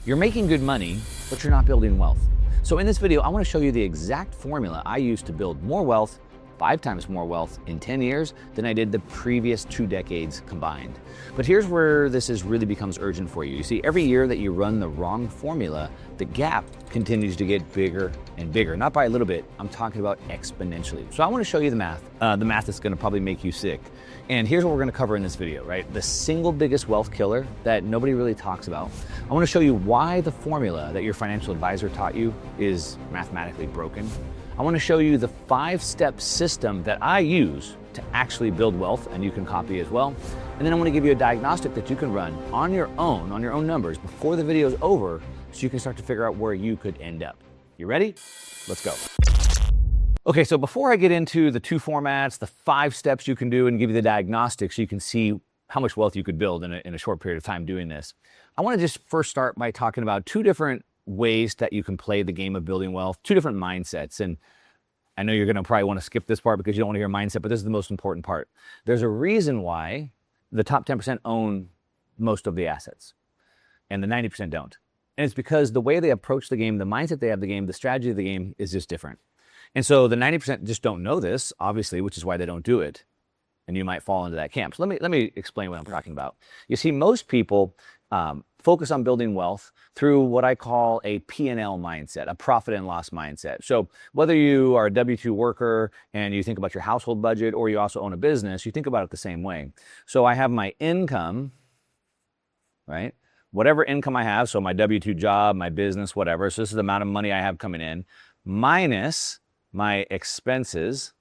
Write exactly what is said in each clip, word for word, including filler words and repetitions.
You're making good money, but you're not building wealth. So in this video, I want to show you the exact formula I used to build more wealth, five times more wealth in ten years than I did the previous two decades combined. But here's where this is really becomes urgent for you. You see, every year that you run the wrong formula, the gap continues to get bigger and bigger. Not by a little bit, I'm talking about exponentially. So I want to show you the math, uh, the math that's going to probably make you sick. And here's what we're going to cover in this video, right? The single biggest wealth killer that nobody really talks about. I want to show you why the formula that your financial advisor taught you is mathematically broken. I want to show you the five-step system that I use to actually build wealth, and you can copy as well. And then I want to give you a diagnostic that you can run on your own, on your own numbers, before the video is over, so you can start to figure out where you could end up. You ready? Let's go. Okay, so before I get into the two formats, the five steps you can do, and give you the diagnostic so you can see how much wealth you could build in a, in a short period of time doing this, I want to just first start by talking about two different ways that you can play the game of building wealth, two different mindsets. And I know you're going to probably want to skip this part because you don't want to hear mindset, but this is the most important part. There's a reason why the top ten percent own most of the assets and the ninety percent don't. And it's because the way they approach the game, the mindset they have the game, the strategy of the game is just different. And so the ninety percent just don't know this, obviously, which is why they don't do it. And you might fall into that camp. So let me, let me explain what I'm talking about. You see, most people um, focus on building wealth through what I call a P and L mindset, a profit and loss mindset. So whether you are a W two worker and you think about your household budget, or you also own a business, you think about it the same way. So I have my income, right? Whatever income I have, so my W two job, my business, whatever. So this is the amount of money I have coming in, minus my expenses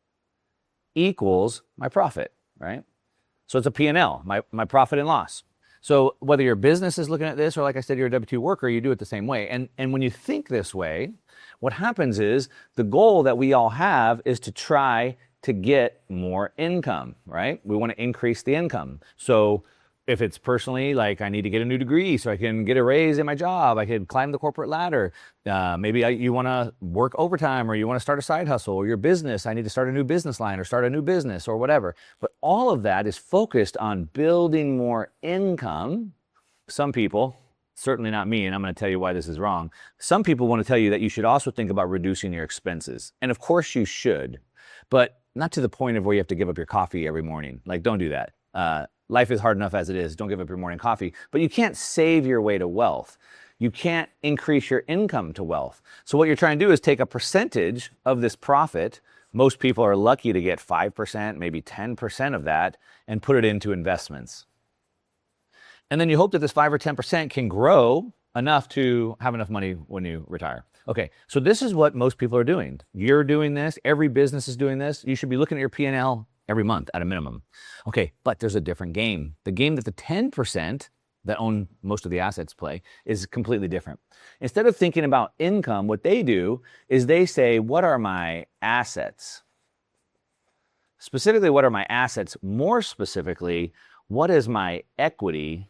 equals my profit, right? So it's a P and L, my, my profit and loss. So whether your business is looking at this, or like I said, you're a W two worker, you do it the same way. And, and when you think this way, what happens is the goal that we all have is to try to get more income, right? We want to increase the income. So if it's personally, like I need to get a new degree so I can get a raise in my job, I can climb the corporate ladder. Uh, maybe I, you want to work overtime, or you want to start a side hustle, or your business, I need to start a new business line or start a new business or whatever. But all of that is focused on building more income. Some people, certainly not me, and I'm going to tell you why this is wrong. Some people want to tell you that you should also think about reducing your expenses. And of course you should, but not to the point of where you have to give up your coffee every morning. Like, don't do that. Uh, Life is hard enough as it is. Don't give up your morning coffee. But you can't save your way to wealth. You can't increase your income to wealth. So what you're trying to do is take a percentage of this profit. Most people are lucky to get five percent, maybe ten percent of that, and put it into investments. And then you hope that this five or ten percent can grow enough to have enough money when you retire. Okay, so this is what most people are doing. You're doing this. Every business is doing this. You should be looking at your P and L every month at a minimum. Okay, but there's a different game. The game that the ten percent that own most of the assets play is completely different. Instead of thinking about income, what they do is they say, what are my assets? Specifically, what are my assets? More specifically, what is my equity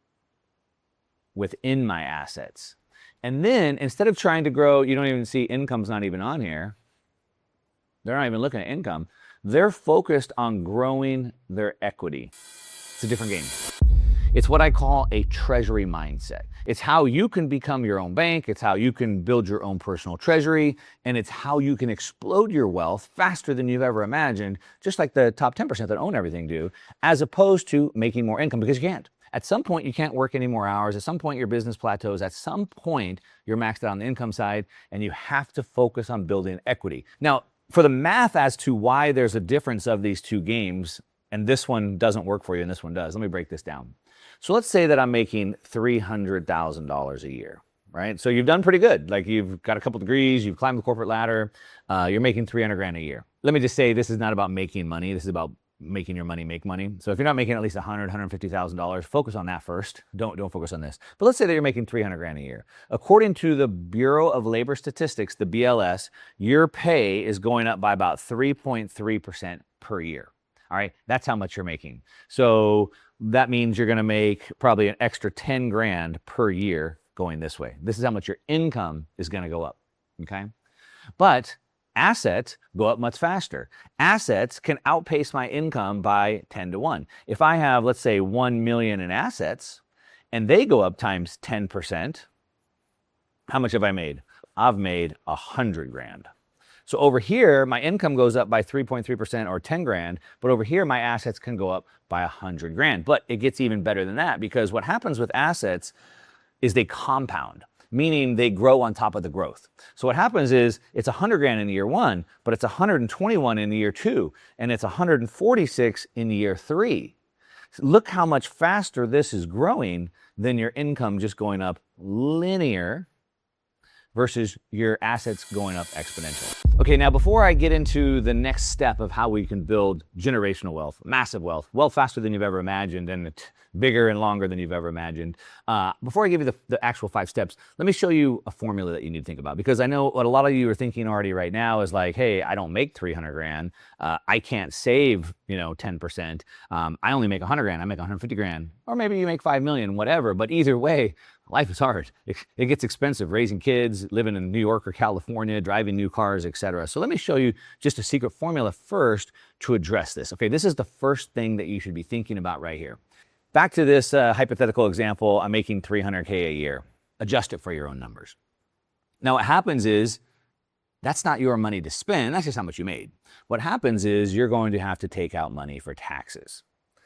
within my assets? And then instead of trying to grow, you don't even see income's not even on here. They're not even looking at income. They're focused on growing their equity. It's a different game. It's what I call a treasury mindset. It's how you can become your own bank. It's how you can build your own personal treasury. And it's how you can explode your wealth faster than you've ever imagined, just like the top ten percent that own everything do, as opposed to making more income, because you can't. At some point, you can't work any more hours. At some point, your business plateaus. At some point, you're maxed out on the income side, and you have to focus on building equity. Now, for the math as to why there's a difference of these two games, and this one doesn't work for you and this one does, let me break this down. So let's say that I'm making three hundred thousand dollars a year, right? So you've done pretty good. Like, you've got a couple degrees, you've climbed the corporate ladder, uh, you're making three hundred grand a year. Let me just say, this is not about making money. This is about making your money make money. So if you're not making at least one hundred thousand dollars, one hundred fifty thousand dollars, focus on that first. Don't, don't focus on this. But let's say that you're making three hundred grand a year. According to the Bureau of Labor Statistics, the B L S, your pay is going up by about three point three percent per year. All right, that's how much you're making. So that means you're gonna make probably an extra ten grand per year going this way. This is how much your income is gonna go up, okay? But assets go up much faster. Assets can outpace my income by ten to one. If I have, let's say, one million in assets, and they go up times ten percent, how much have I made? I've made a hundred grand. So over here, my income goes up by three point three percent or ten grand, but over here, my assets can go up by a hundred grand. But it gets even better than that, because what happens with assets is they compound, meaning they grow on top of the growth. So what happens is it's a hundred grand in year one, but it's one hundred twenty-one in year two, and it's one hundred forty-six in year three. Look how much faster this is growing than your income just going up linear versus your assets going up exponential. Okay, now before I get into the next step of how we can build generational wealth, massive wealth, wealth faster than you've ever imagined and bigger and longer than you've ever imagined, uh, before I give you the, the actual five steps, let me show you a formula that you need to think about. Because I know what a lot of you are thinking already right now is like, hey, I don't make three hundred grand. Uh, I can't save, you know, ten percent. Um, I only make one hundred grand. I make one hundred fifty grand. Or maybe you make five million, whatever. But either way, life is hard. It, it gets expensive, raising kids, living in New York or California, driving new cars, et cetera. So let me show you just a secret formula first to address this. Okay, this is the first thing that you should be thinking about right here. Back to this uh, hypothetical example, I'm making three hundred K a year. Adjust it for your own numbers. Now what happens is, that's not your money to spend, that's just how much you made. What happens is you're going to have to take out money for taxes.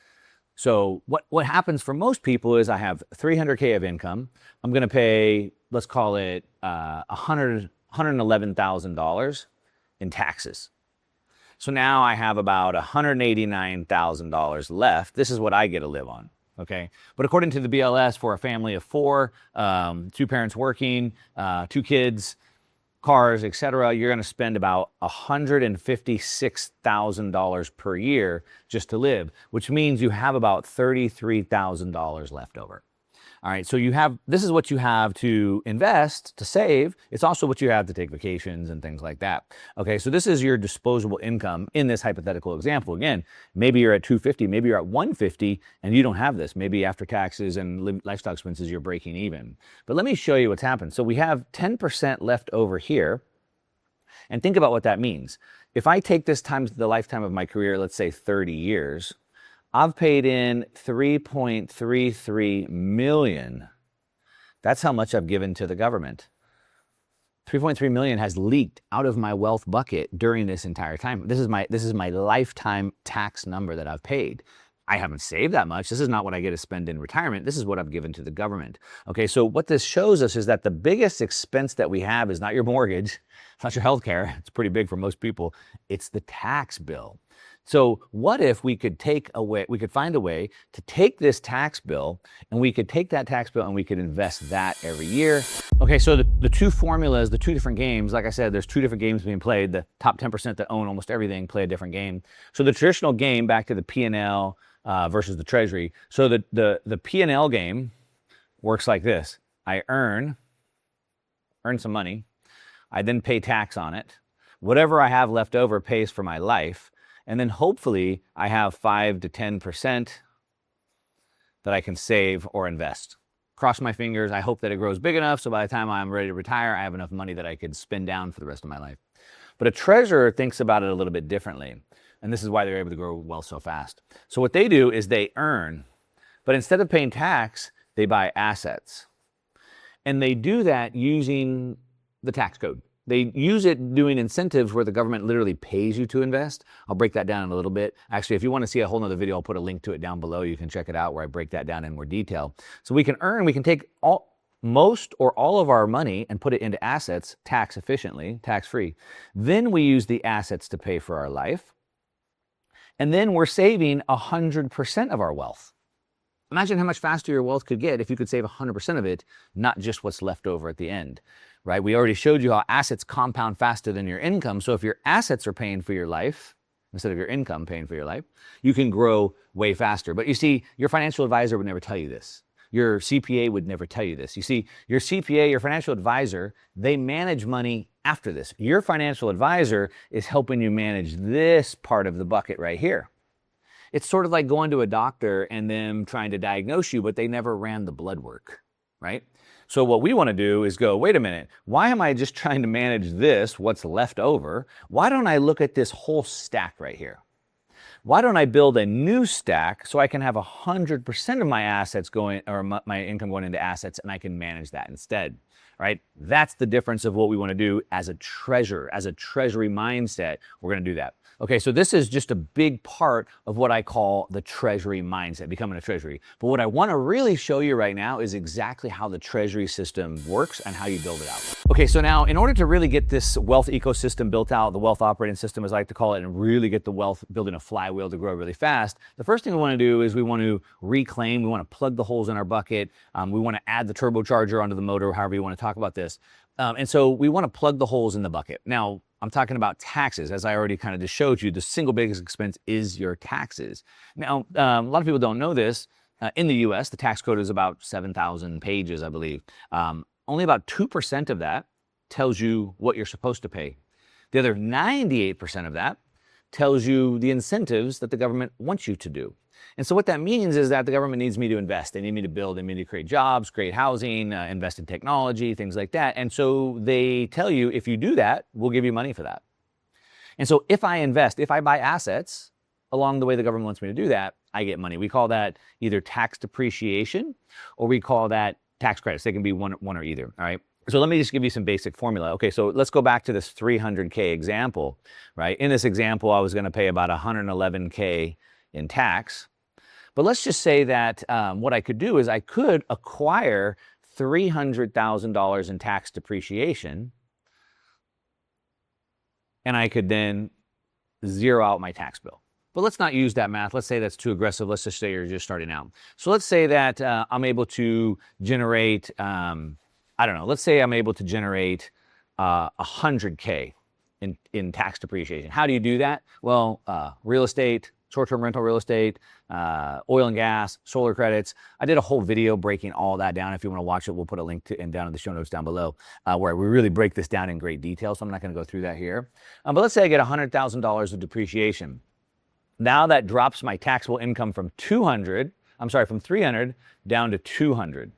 So what, what happens for most people is I have three hundred K of income. I'm gonna pay, let's call it uh, one hundred, one hundred eleven thousand dollars in taxes. So now I have about one hundred eighty-nine thousand dollars left. This is what I get to live on, okay? But according to the B L S, for a family of four, um, two parents working, uh, two kids, cars, et cetera, you're gonna spend about one hundred fifty-six thousand dollars per year just to live, which means you have about thirty-three thousand dollars left over. All right, so you have, this is what you have to invest, to save. It's also what you have to take vacations and things like that. Okay, so this is your disposable income in this hypothetical example. Again, maybe you're at two hundred fifty, maybe you're at one hundred fifty, and you don't have this. Maybe after taxes and lifestyle expenses, you're breaking even. But let me show you what's happened. So we have ten percent left over here, and think about what that means. If I take this times the lifetime of my career, let's say thirty years, I've paid in three point three three million. That's how much I've given to the government. three point three million has leaked out of my wealth bucket during this entire time. This is my, this is my lifetime tax number that I've paid. I haven't saved that much. This is not what I get to spend in retirement. This is what I've given to the government. Okay, so what this shows us is that the biggest expense that we have is not your mortgage, it's not your health care. It's pretty big for most people. It's the tax bill. So what if we could take away, we could find a way to take this tax bill, and we could take that tax bill and we could invest that every year. Okay, so the, the two formulas, the two different games, like I said, there's two different games being played. The top ten percent that own almost everything play a different game. So the traditional game, back to the P and L uh, versus the Treasury. So the, the, the P and L game works like this. I earn, earn some money. I then pay tax on it. Whatever I have left over pays for my life. And then hopefully I have five to ten percent that I can save or invest. Cross my fingers, I hope that it grows big enough so by the time I'm ready to retire, I have enough money that I could spend down for the rest of my life. But a treasurer thinks about it a little bit differently. And this is why they're able to grow wealth so fast. So what they do is they earn, but instead of paying tax, they buy assets. And they do that using the tax code. They use it doing incentives where the government literally pays you to invest. I'll break that down in a little bit. Actually, if you want to see a whole nother video, I'll put a link to it down below. You can check it out where I break that down in more detail. So we can earn, we can take all, most or all of our money and put it into assets tax efficiently, tax free. Then we use the assets to pay for our life. And then we're saving one hundred percent of our wealth. Imagine how much faster your wealth could get if you could save one hundred percent of it, not just what's left over at the end, right? We already showed you how assets compound faster than your income. So if your assets are paying for your life, instead of your income paying for your life, you can grow way faster. But you see, your financial advisor would never tell you this. Your C P A would never tell you this. You see, your C P A, your financial advisor, they manage money after this. Your financial advisor is helping you manage this part of the bucket right here. It's sort of like going to a doctor and them trying to diagnose you, but they never ran the blood work, right? So what we want to do is go, wait a minute, why am I just trying to manage this, what's left over? Why don't I look at this whole stack right here? why don't I build a new stack so I can have one hundred percent of my assets going, or my, my income going into assets, and I can manage that instead, right? That's the difference of what we want to do as a treasurer, as a treasury mindset. We're going to do that. Okay, so this is just a big part of what I call the treasury mindset, becoming a treasury. But what I want to really show you right now is exactly how the treasury system works and how you build it out. Okay, so now in order to really get this wealth ecosystem built out, the wealth operating system as I like to call it, and really get the wealth, building a flywheel to grow really fast, the first thing we want to do is we want to reclaim, we want to plug the holes in our bucket, um, we want to add the turbocharger onto the motor, however you want to talk about this. Um, and so we want to plug the holes in the bucket. Now, I'm talking about taxes. As I already kind of just showed you, the single biggest expense is your taxes. Now, um, a lot of people don't know this. Uh, in the U S, the tax code is about seven thousand pages, I believe. Um, only about two percent of that tells you what you're supposed to pay. The other ninety-eight percent of that tells you the incentives that the government wants you to do. And so what that means is that the government needs me to invest. They need me to build, they need me to create jobs, create housing, uh, invest in technology, things like that. And so they tell you, if you do that, we'll give you money for that. And so if I invest, if I buy assets along the way the government wants me to do that, I get money. We call that either tax depreciation or we call that tax credits. They can be one, one or either, all right? So let me just give you some basic formula. Okay, so let's go back to this three hundred K example, right? In this example, I was gonna pay about one hundred eleven K in tax. But let's just say that um, what I could do is I could acquire three hundred thousand dollars in tax depreciation, and I could then zero out my tax bill. But let's not use that math. Let's say that's too aggressive. Let's just say you're just starting out. So let's say that uh, I'm able to generate, um, I don't know, let's say I'm able to generate uh, one hundred K in, in tax depreciation. How do you do that? Well, uh, real estate, short-term rental real estate, uh, oil and gas, solar credits. I did a whole video breaking all that down. If you want to watch it, we'll put a link to and down in the show notes down below, uh, where we really break this down in great detail. So I'm not going to go through that here. Um, but let's say I get one hundred thousand dollars of depreciation. Now that drops my taxable income from two hundred, I'm sorry, from three hundred down to two hundred.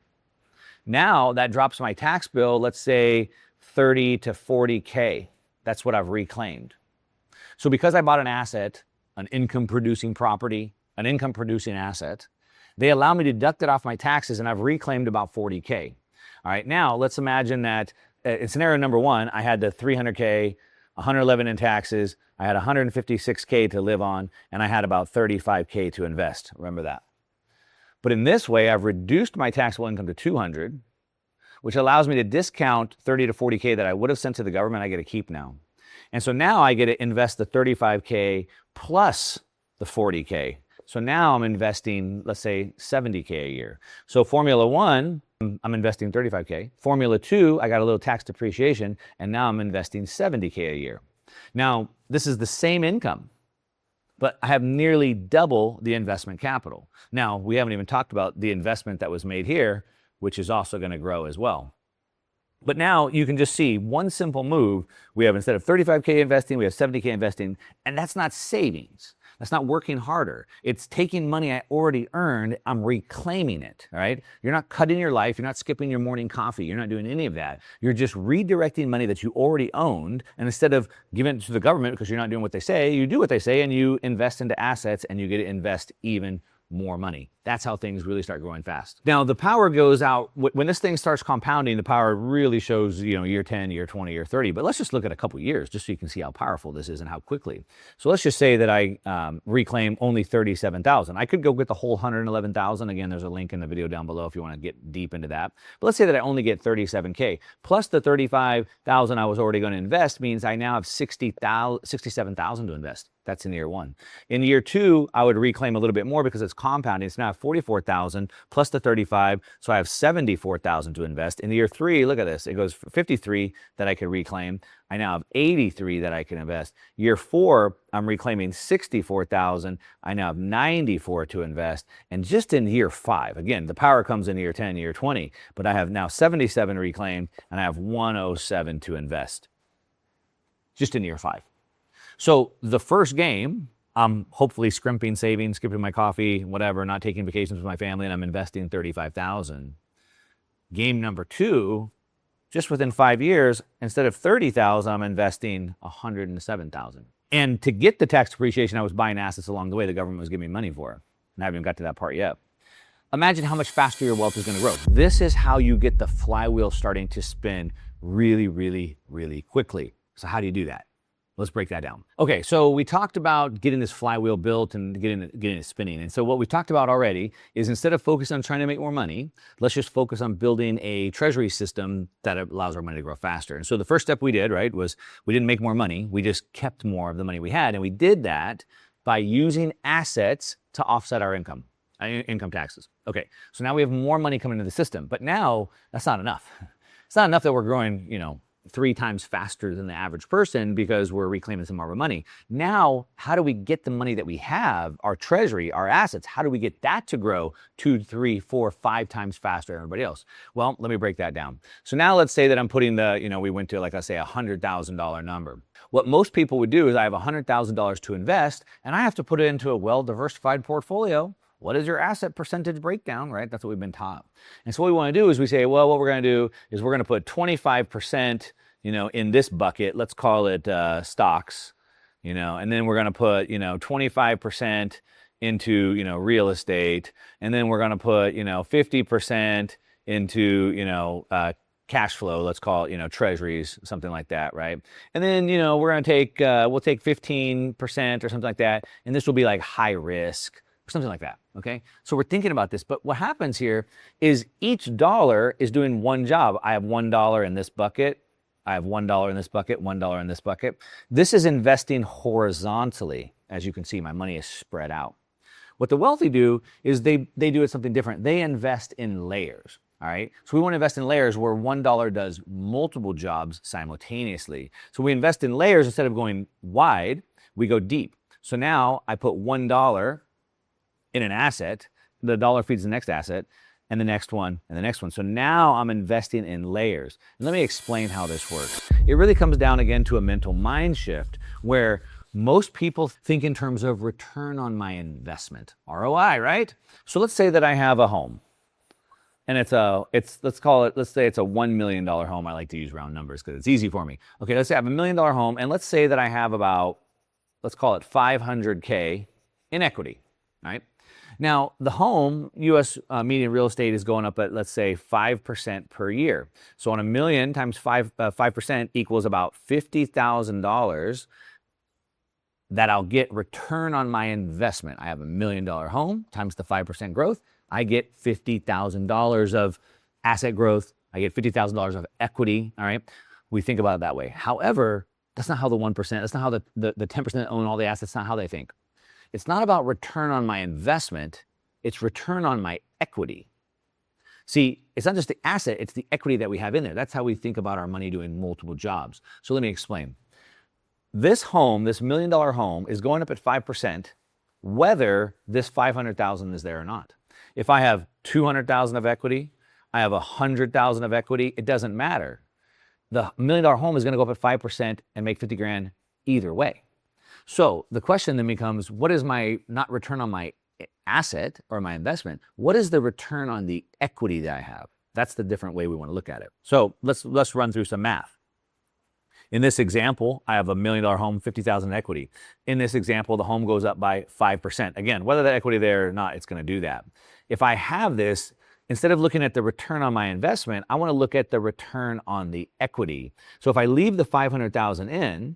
Now that drops my tax bill, let's say thirty to forty K. That's what I've reclaimed. So because I bought an asset, an income producing property, an income producing asset, they allow me to deduct it off my taxes and I've reclaimed about forty K. All right, now let's imagine that uh, in scenario number one, I had the three hundred K, one hundred eleven in taxes, I had one hundred fifty-six K to live on, and I had about thirty-five K to invest. Remember that. But in this way, I've reduced my taxable income to two hundred, which allows me to discount thirty to forty K that I would have sent to the government. I get to keep now. And so now I get to invest the thirty-five K plus the forty K. So now I'm investing, let's say, seventy K a year. So Formula One, I'm investing thirty-five K. Formula Two, I got a little tax depreciation, and now I'm investing seventy K a year. Now, this is the same income, but I have nearly double the investment capital. Now, we haven't even talked about the investment that was made here, which is also going to grow as well. But now you can just see one simple move. We have, instead of thirty-five K investing, we have seventy K investing, and that's not savings. That's not working harder. It's taking money I already earned, I'm reclaiming it, all right? You're not cutting your life, you're not skipping your morning coffee, you're not doing any of that. You're just redirecting money that you already owned, and instead of giving it to the government because you're not doing what they say, you do what they say and you invest into assets and you get to invest even more money. That's how things really start growing fast. Now, the power goes out, when this thing starts compounding, the power really shows, you know, year ten, year twenty, year thirty, but let's just look at a couple years just so you can see how powerful this is and how quickly. So let's just say that I um, reclaim only thirty-seven thousand. I could go get the whole one hundred eleven thousand. Again, there's a link in the video down below if you want to get deep into that. But let's say that I only get thirty-seven K plus the thirty-five thousand I was already going to invest means I now have sixty-seven thousand to invest. That's in year one. In year two, I would reclaim a little bit more because it's compounding. It's now forty-four thousand plus the thirty-five, so I have seventy-four thousand to invest. In year three, look at this. It goes fifty-three that I could reclaim. I now have eighty-three that I can invest. Year four, I'm reclaiming sixty-four thousand. I now have ninety-four to invest. And just in year five, again, the power comes in year ten, year twenty, but I have now seventy-seven reclaimed and I have one oh seven to invest. Just in year five. So the first game, I'm hopefully scrimping, saving, skipping my coffee, whatever, not taking vacations with my family, and I'm investing thirty-five thousand. Game number two, just within five years, instead of thirty thousand, I'm investing one hundred seven thousand. And to get the tax depreciation, I was buying assets along the way the government was giving me money for. And I haven't even got to that part yet. Imagine how much faster your wealth is going to grow. This is how you get the flywheel starting to spin really, really, really quickly. So how do you do that? Let's break that down. Okay, so we talked about getting this flywheel built and getting it, getting it spinning. And so what we talked about already is instead of focusing on trying to make more money, let's just focus on building a treasury system that allows our money to grow faster. And so the first step we did, right, was we didn't make more money. We just kept more of the money we had. And we did that by using assets to offset our income, uh, income taxes. Okay, so now we have more money coming into the system. But now that's not enough. It's not enough that we're growing, you know, three times faster than the average person because we're reclaiming some of our money. Now, how do we get the money that we have, our treasury, our assets, how do we get that to grow two, three, four, five times faster than everybody else? Well, let me break that down. So now let's say that I'm putting the, you know, we went to like, let's say a one hundred thousand dollars number. What most people would do is I have one hundred thousand dollars to invest and I have to put it into a well-diversified portfolio. What is your asset percentage breakdown, right? That's what we've been taught. And so what we want to do is we say, well, what we're going to do is we're going to put twenty-five percent, you know, in this bucket. Let's call it uh, stocks, you know, and then we're going to put, you know, twenty-five percent into, you know, real estate. And then we're going to put, you know, fifty percent into, you know, uh, cash flow. Let's call it, you know, treasuries, something like that, right? And then, you know, we're going to take, uh, we'll take fifteen percent or something like that. And this will be like high risk. Something like that, okay? So we're thinking about this, but what happens here is each dollar is doing one job. I have one dollar in this bucket. I have one dollar in this bucket, one dollar in this bucket. This is investing horizontally. As you can see, my money is spread out. What the wealthy do is they, they do it something different. They invest in layers, all right? So we want to invest in layers where one dollar does multiple jobs simultaneously. So we invest in layers instead of going wide, we go deep. So now I put one dollar in an asset, the dollar feeds the next asset, and the next one, and the next one. So now I'm investing in layers. And let me explain how this works. It really comes down again to a mental mind shift where most people think in terms of return on my investment, R O I, right? So let's say that I have a home. And it's a, it's, let's call it, let's say it's a one million dollars home. I like to use round numbers because it's easy for me. Okay, let's say I have a million dollar home, and let's say that I have about, let's call it five hundred K in equity, right? Now, the home, U S uh, median real estate is going up at, let's say, five percent per year. So on a million times five, uh, five percent equals about fifty thousand dollars that I'll get return on my investment. I have a million dollar home times the five percent growth. I get fifty thousand dollars of asset growth. I get fifty thousand dollars of equity, all right? We think about it that way. However, that's not how the one percent, that's not how the, the, the ten percent own all the assets, that's not how they think. It's not about return on my investment, it's return on my equity. See, it's not just the asset, it's the equity that we have in there. That's how we think about our money doing multiple jobs. So let me explain. This home, this million dollar home is going up at five percent whether this five hundred thousand is there or not. If I have two hundred thousand of equity, I have one hundred thousand of equity, it doesn't matter. The million dollar home is gonna go up at five percent and make fifty grand either way. So the question then becomes, what is my, not return on my asset or my investment, what is the return on the equity that I have? That's the different way we want to look at it. So let's, let's run through some math. In this example, I have a million dollar home, fifty thousand equity. In this example, the home goes up by five percent. Again, whether that equity there or not, it's going to do that. If I have this, instead of looking at the return on my investment, I want to look at the return on the equity. So if I leave the five hundred thousand in,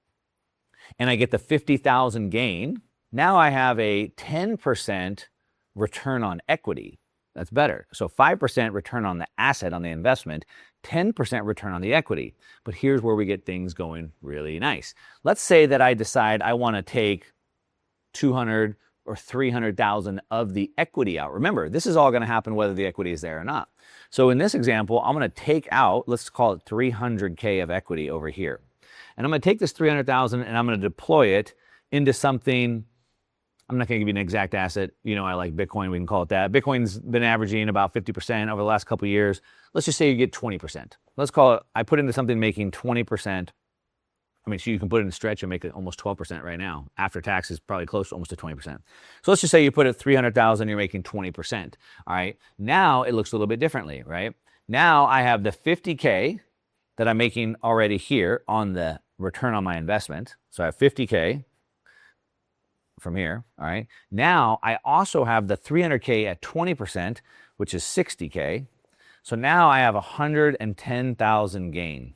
and I get the fifty thousand gain, now I have a ten percent return on equity. That's better. So five percent return on the asset, on the investment, ten percent return on the equity. But here's where we get things going really nice. Let's say that I decide I want to take two hundred or three hundred thousand of the equity out. Remember, this is all going to happen whether the equity is there or not. So in this example, I'm going to take out, let's call it three hundred K of equity over here. And I'm going to take this three hundred thousand and I'm going to deploy it into something. I'm not going to give you an exact asset. You know, I like Bitcoin. We can call it that. Bitcoin's been averaging about fifty percent over the last couple of years. Let's just say you get twenty percent. Let's call it, I put into something making twenty percent. I mean, so you can put it in a stretch and make it almost twelve percent right now. After taxes, probably close to almost to twenty percent. So let's just say you put it three hundred thousand, you're making twenty percent. All right. Now it looks a little bit differently, right? Now I have the fifty K that I'm making already here on the return on my investment. So I have fifty K from here, all right? Now I also have the three hundred K at twenty percent, which is sixty K. So now I have one hundred ten thousand gain,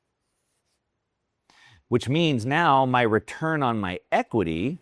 which means now my return on my equity,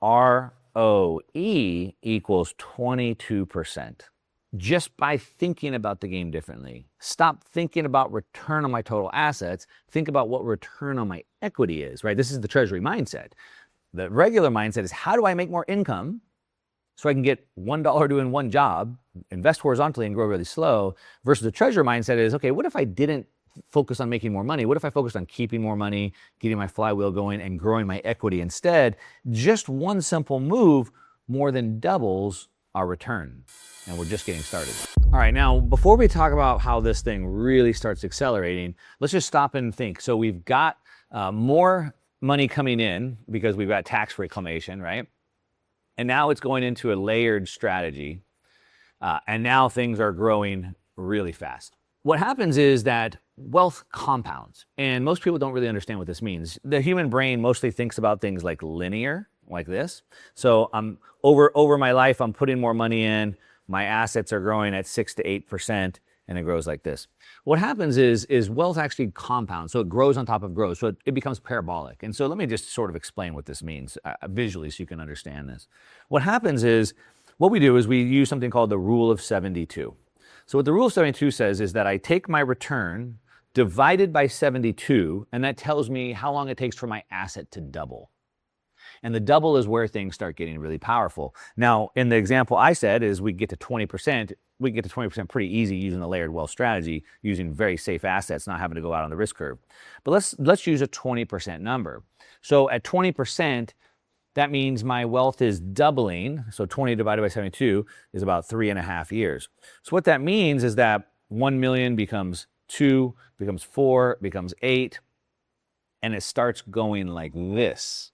R O E, equals twenty-two percent. Just by thinking about the game differently. Stop thinking about return on my total assets. Think about what return on my equity is, right? This is the treasury mindset. The regular mindset is, how do I make more income so I can get one dollar doing one job, invest horizontally and grow really slow, versus the treasure mindset is, okay, what if I didn't focus on making more money? What if I focused on keeping more money, getting my flywheel going, and growing my equity instead? Just one simple move more than doubles our return. And we're just getting started. All right, now, before we talk about how this thing really starts accelerating, let's just stop and think. So we've got uh, more money coming in because we've got tax reclamation, right? And now it's going into a layered strategy. Uh, and now things are growing really fast. What happens is that wealth compounds. And most people don't really understand what this means. The human brain mostly thinks about things like linear, like this. So I'm over, over my life, I'm putting more money in. My assets are growing at six to eight percent, and it grows like this. What happens is, is wealth actually compounds, so it grows on top of growth, so it, it becomes parabolic. And so let me just sort of explain what this means uh, visually so you can understand this. What happens is, what we do is we use something called the rule of seventy-two. So what the rule of seventy-two says is that I take my return divided by seventy-two, and that tells me how long it takes for my asset to double. And the double is where things start getting really powerful. Now, in the example I said is we get to twenty percent, we get to twenty percent pretty easy using the layered wealth strategy, using very safe assets, not having to go out on the risk curve. But let's, let's use a twenty percent number. So at twenty percent, that means my wealth is doubling. So twenty divided by seventy-two is about three and a half years. So what that means is that one million becomes two, becomes four, becomes eight, and it starts going like this.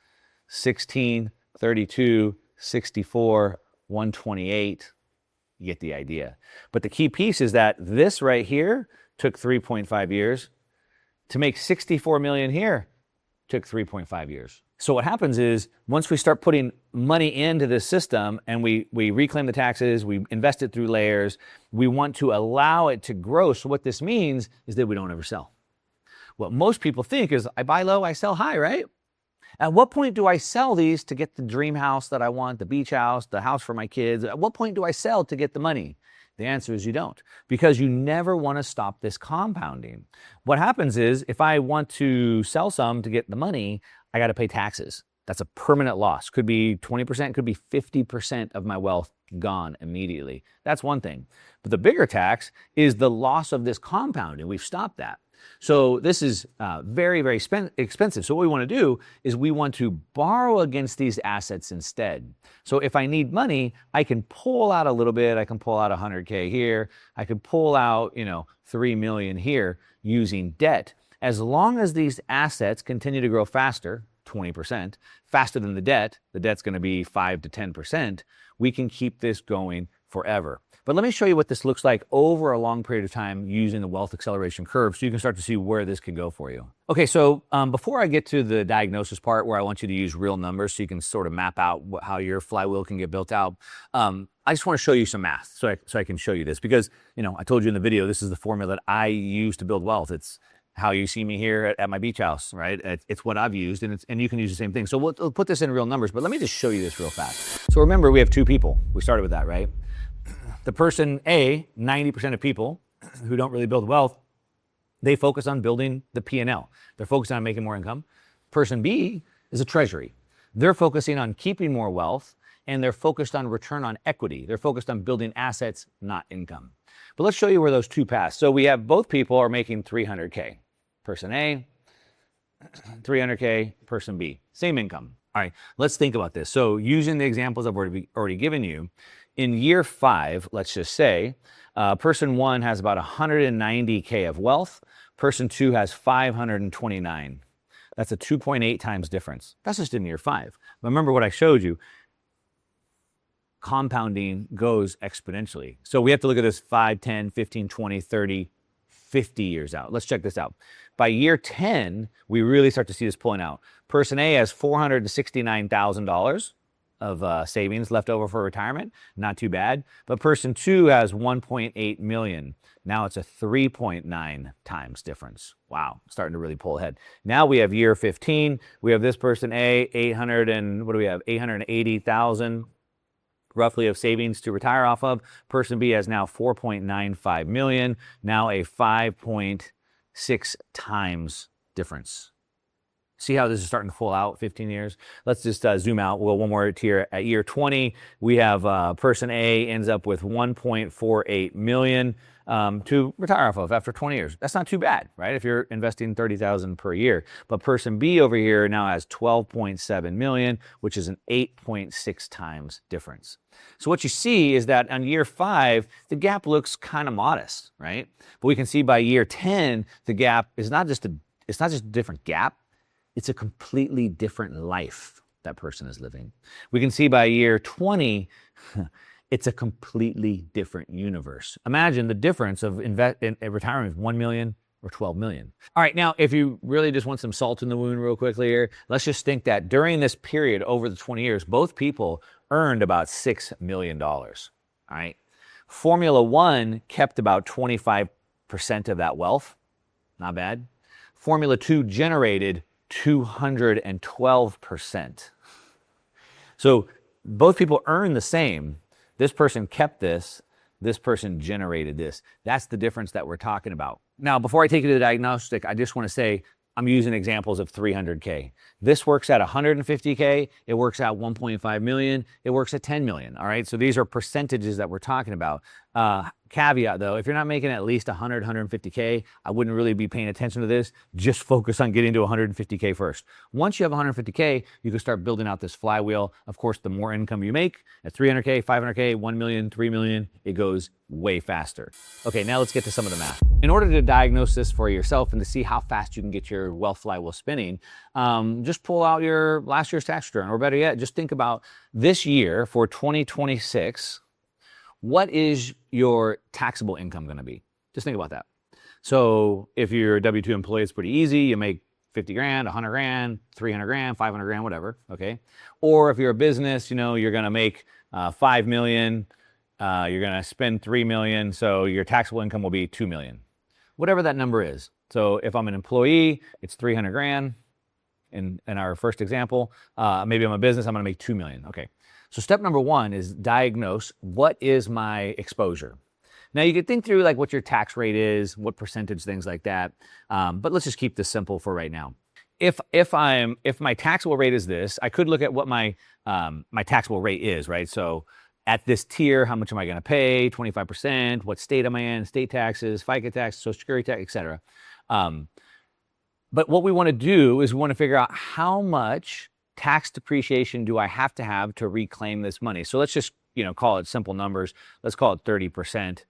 sixteen, thirty-two, sixty-four, one twenty-eight. You get the idea. But the key piece is that this right here took three point five years. To make sixty-four million here took three point five years. So what happens is once we start putting money into this system and we, we reclaim the taxes, we invest it through layers, we want to allow it to grow. So what this means is that we don't ever sell. What most people think is I buy low, I sell high, right? At what point do I sell these to get the dream house that I want, the beach house, the house for my kids? At what point do I sell to get the money? The answer is you don't, because you never want to stop this compounding. What happens is if I want to sell some to get the money, I got to pay taxes. That's a permanent loss. Could be twenty percent, could be fifty percent of my wealth gone immediately. That's one thing. But the bigger tax is the loss of this compounding. We've stopped that. So this is uh, very, very expensive. So what we want to do is we want to borrow against these assets instead. So if I need money, I can pull out a little bit. I can pull out one hundred K here. I can pull out, you know, three million here using debt. As long as these assets continue to grow faster, twenty percent, faster than the debt, the debt's going to be five to ten percent, we can keep this going forever. But let me show you what this looks like over a long period of time using the wealth acceleration curve so you can start to see where this can go for you. Okay, so um, before I get to the diagnosis part where I want you to use real numbers so you can sort of map out what, how your flywheel can get built out, um, I just want to show you some math so I, so I can show you this because, you know, I told you in the video, this is the formula that I use to build wealth. It's how you see me here at, at my beach house, right? It, it's what I've used, and, it's, and you can use the same thing. So we'll, we'll put this in real numbers, but let me just show you this real fast. So remember, we have two people. We started with that, right? The person A, ninety percent of people who don't really build wealth, they focus on building the P and L. They're focused on making more income. Person B is a treasury. They're focusing on keeping more wealth, and they're focused on return on equity. They're focused on building assets, not income. But let's show you where those two pass. So we have both people are making three hundred K. Person A, three hundred K, person B, same income. All right, let's think about this. So using the examples I've already, already given you, in year five, let's just say, uh, person one has about one hundred ninety K of wealth. Person two has five hundred twenty-nine. That's a two point eight times difference. That's just in year five. But remember what I showed you. Compounding goes exponentially. So we have to look at this five, ten, fifteen, twenty, thirty, fifty years out. Let's check this out. By year ten, we really start to see this pulling out. Person A has four hundred sixty-nine thousand dollars of uh, savings left over for retirement. Not too bad. But person two has one point eight million. Now it's a three point nine times difference. Wow, starting to really pull ahead. Now we have year fifteen. We have this person A, eight hundred and what do we have? eight hundred eighty thousand roughly of savings to retire off of. Person B has now four point nine five million. Now a five point six times difference. See how this is starting to full out, fifteen years? Let's just uh, zoom out. Well, one more tier. At year twenty, we have uh, person A ends up with one point four eight million um, to retire off of after twenty years. That's not too bad, right? If you're investing thirty thousand per year. But person B over here now has twelve point seven million, which is an eight point six times difference. So what you see is that on year five, the gap looks kind of modest, right? But we can see by year ten, the gap is not just a, it's not just a different gap. It's a completely different life that person is living. We can see by year twenty, it's a completely different universe. Imagine the difference of invest in, in retirement of one million or twelve million. All right, now, if you really just want some salt in the wound real quickly here, let's just think that during this period over the twenty years, both people earned about six million dollars, all right? Formula One kept about twenty-five percent of that wealth, not bad. Formula Two generated two hundred twelve percent. So both people earn the same. This person kept this, this person generated this. That's the difference that we're talking about. Now, before I take you to the diagnostic, I just want to say I'm using examples of three hundred K. This works at one hundred fifty K, it works at one point five million, it works at ten million, all right? So these are percentages that we're talking about. Uh, caveat though, if you're not making at least one hundred, one hundred fifty K, I wouldn't really be paying attention to this. Just focus on getting to one hundred fifty K first. Once you have one hundred fifty K, you can start building out this flywheel. Of course, the more income you make, at three hundred K, five hundred K, one million, three million, it goes way faster. Okay, now let's get to some of the math. In order to diagnose this for yourself and to see how fast you can get your wealth flywheel spinning, um, just pull out your last year's tax return, or better yet, just think about this year for twenty twenty-six. What is your taxable income going to be? Just think about that. So if you're a W two employee, it's pretty easy. You make fifty grand, one hundred grand, three hundred grand, five hundred grand, whatever, okay? Or if you're a business, you know, you're going to make uh, five million, uh, you're going to spend three million, so your taxable income will be two million. Whatever that number is. So if I'm an employee, it's three hundred grand in, in our first example. Uh, maybe I'm a business, I'm going to make two million, okay. So step number one is diagnose what is my exposure. Now you could think through like what your tax rate is, what percentage, things like that. Um, but let's just keep this simple for right now. If if I'm if my taxable rate is this, I could look at what my um, my taxable rate is, right? So at this tier, how much am I going to pay? twenty-five percent. What state am I in? State taxes, FICA tax, Social Security tax, et cetera. Um, but what we want to do is we want to figure out how much tax depreciation do I have to have to reclaim this money? So let's just, you know, call it simple numbers. Let's call it thirty percent.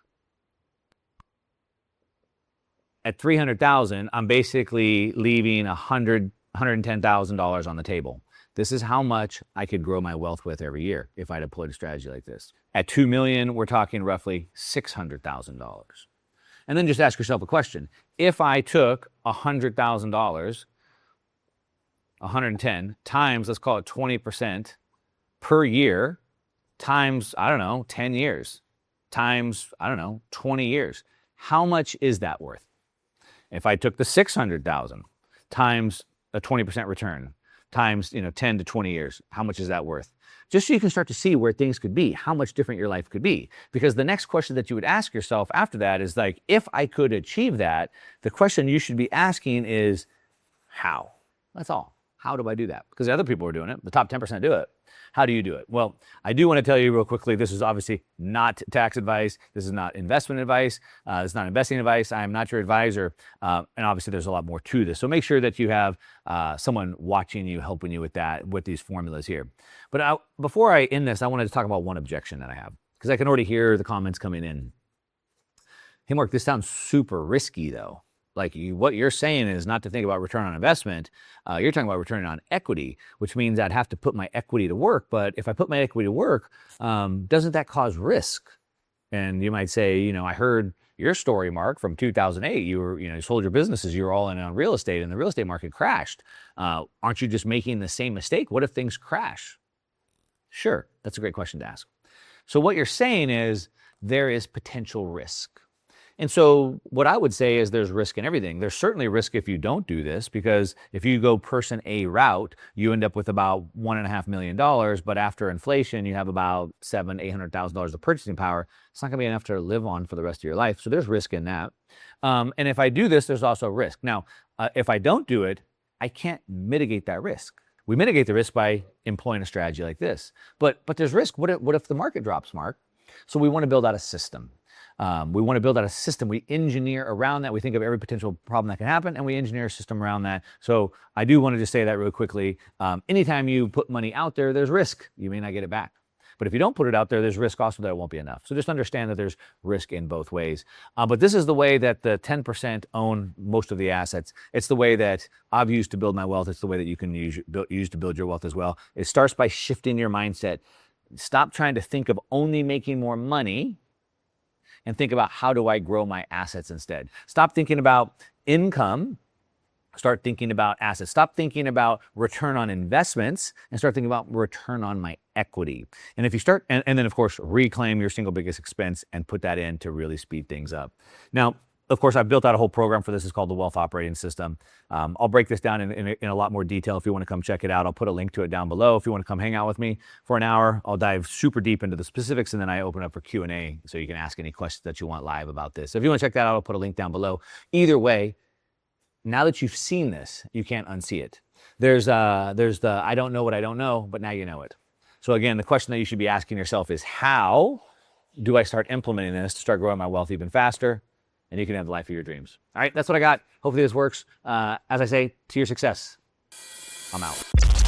At three hundred thousand, I'm basically leaving one hundred, one hundred ten thousand dollars on the table. This is how much I could grow my wealth with every year if I deployed a strategy like this. At two million, we're talking roughly six hundred thousand dollars. And then just ask yourself a question. If I took one hundred thousand dollars, one hundred ten times, let's call it twenty percent per year, times, I don't know, ten years, times, I don't know, twenty years. How much is that worth? If I took the six hundred thousand times a twenty percent return, times, you know, ten to twenty years, how much is that worth? Just so you can start to see where things could be, how much different your life could be. Because the next question that you would ask yourself after that is like, if I could achieve that, the question you should be asking is, how? That's all. How do I do that? Because the other people are doing it. The top ten percent do it. How do you do it? Well, I do want to tell you real quickly, this is obviously not tax advice. This is not investment advice. Uh, it's not investing advice. I am not your advisor. Uh, and obviously there's a lot more to this. So make sure that you have uh, someone watching you, helping you with that, with these formulas here. But I, before I end this, I wanted to talk about one objection that I have, because I can already hear the comments coming in. Hey, Mark, this sounds super risky though. Like you, what you're saying is not to think about return on investment. Uh, you're talking about return on equity, which means I'd have to put my equity to work. But if I put my equity to work, um, doesn't that cause risk? And you might say, you know, I heard, your story, Mark, from two thousand eight, you were, you know, you sold your businesses, you were all in on real estate and the real estate market crashed. Uh, aren't you just making the same mistake? What if things crash? Sure, that's a great question to ask. So what you're saying is there is potential risk. And so what I would say is there's risk in everything. There's certainly risk if you don't do this, because if you go person A route, you end up with about one and a half million dollars, but after inflation, you have about seven, eight hundred thousand dollars of purchasing power. It's not gonna be enough to live on for the rest of your life. So there's risk in that. Um, and if I do this, there's also risk. Now, uh, if I don't do it, I can't mitigate that risk. We mitigate the risk by employing a strategy like this. But but there's risk. What if, what if the market drops, Mark? So we want to build out a system. Um, we want to build out a system. We engineer around that. We think of every potential problem that can happen, and we engineer a system around that. So I do want to just say that real quickly. Um, anytime you put money out there, there's risk. You may not get it back. But if you don't put it out there, there's risk also that it won't be enough. So just understand that there's risk in both ways. Uh, but this is the way that the ten percent own most of the assets. It's the way that I've used to build my wealth. It's the way that you can use, use to build your wealth as well. It starts by shifting your mindset. Stop trying to think of only making more money and think about, how do I grow my assets instead? Stop thinking about income. Start thinking about assets. Stop thinking about return on investments and start thinking about return on my equity. And if you start, and, and then of course, reclaim your single biggest expense and put that in to really speed things up. Now, of course, I've built out a whole program for this. It's called the Wealth Operating System. Um, I'll break this down in, in, a, in a lot more detail. If you want to come check it out, I'll put a link to it down below. If you want to come hang out with me for an hour, I'll dive super deep into the specifics, and then I open up for Q and A so you can ask any questions that you want live about this. So if you want to check that out, I'll put a link down below. Either way, now that you've seen this, you can't unsee it. There's, uh, there's the, I don't know what I don't know, but now you know it. So again, the question that you should be asking yourself is, how do I start implementing this to start growing my wealth even faster? And you can have the life of your dreams. All right, that's what I got. Hopefully this works. Uh, as I say, to your success, I'm out.